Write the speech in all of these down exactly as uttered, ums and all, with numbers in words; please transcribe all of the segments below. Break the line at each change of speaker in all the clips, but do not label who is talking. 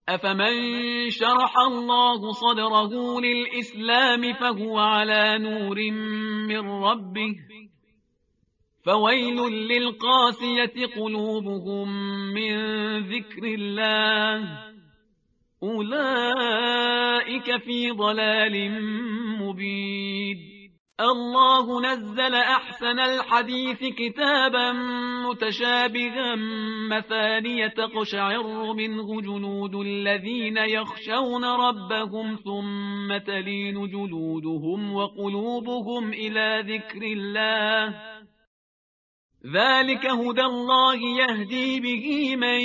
أفمن شرح الله صدره للإسلام فهو على نور من ربه فويل للقاسية قلوبهم من ذكر الله أولئك في ضلال مبين. الله نزل أحسن الحديث كتابا متشابها مثانية تقشعر منه جلود الذين يخشون ربهم ثم تلين جلودهم وقلوبهم إلى ذكر الله ذلك هدى الله يهدي به من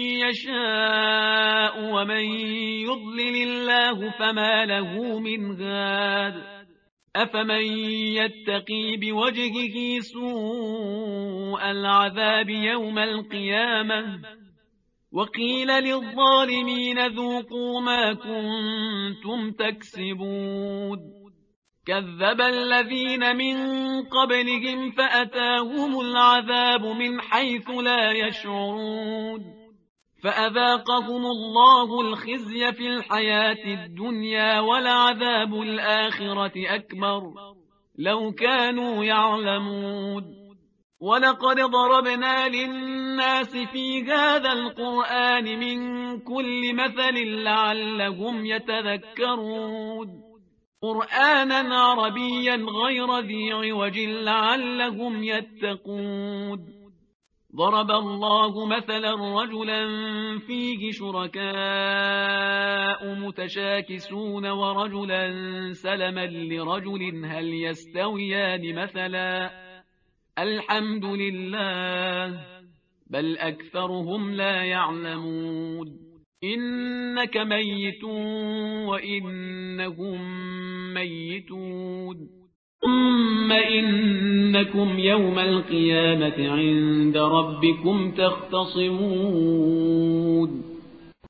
يشاء ومن يضلل الله فما له من هاد أفمن يتقي بوجهه سوء العذاب يوم القيامة وقيل للظالمين ذوقوا ما كنتم تكسبون كذب الذين من قبلهم فأتاهم العذاب من حيث لا يشعرون فأذاقهم الله الخزي في الحياة الدنيا ولعذاب الآخرة أكبر لو كانوا يعلمون ولقد ضربنا للناس في هذا القرآن من كل مثل لعلهم يتذكرون قرآنا عربيا غير ذي عوج لعلهم يتقون ضرب الله مثلا رجلا فيه شركاء متشاكسون ورجلا سلما لرجل هل يستويان مثلا الحمد لله بل أكثرهم لا يعلمون إنك ميت وإنهم ميتون ثم إنكم يوم القيامة عند ربكم تختصمون